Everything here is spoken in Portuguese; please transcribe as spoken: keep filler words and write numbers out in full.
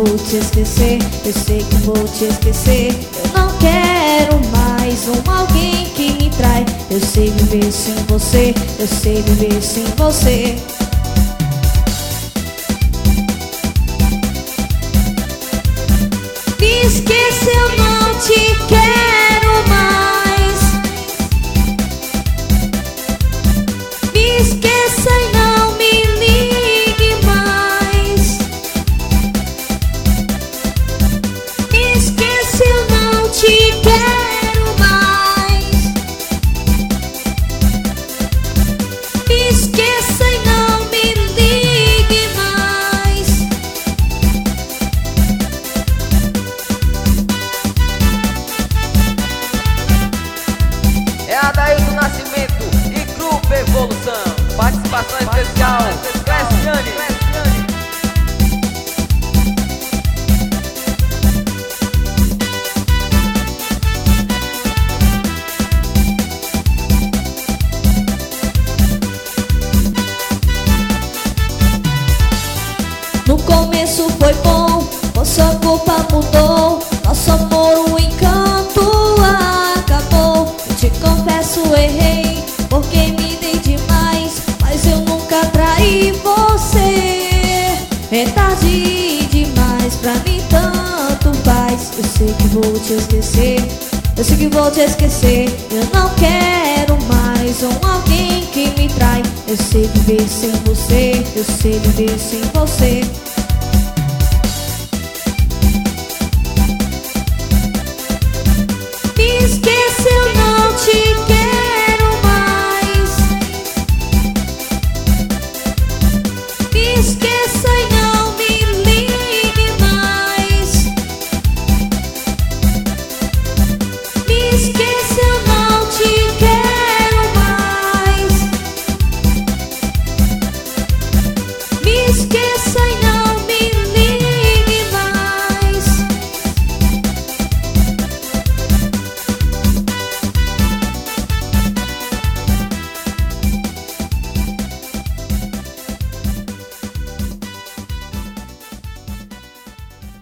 vou te esquecer, eu sei que vou te esquecer. Eu não quero mais um alguém que me trai. Eu sei viver sem você, eu sei viver sem você. Me esqueça, eu não te quero mais. Me esqueça e não me ligue mais. Me esqueça, eu não te quero mais. Me esqueça e não me ligue mais. É Adailton Nascimento e Grupo Evolução. Participação especial, Cleciane. No começo foi bom, por sua culpa mudou. Nosso amor, o encanto acabou. Eu te confesso, errei, porque me dei demais. Mas eu nunca traí você. É tarde demais, pra mim tanto faz. Eu sei que vou te esquecer, eu sei que vou te esquecer. Eu não quero mais um alguém que me trai. Eu sei viver sem você, eu sei viver sem você.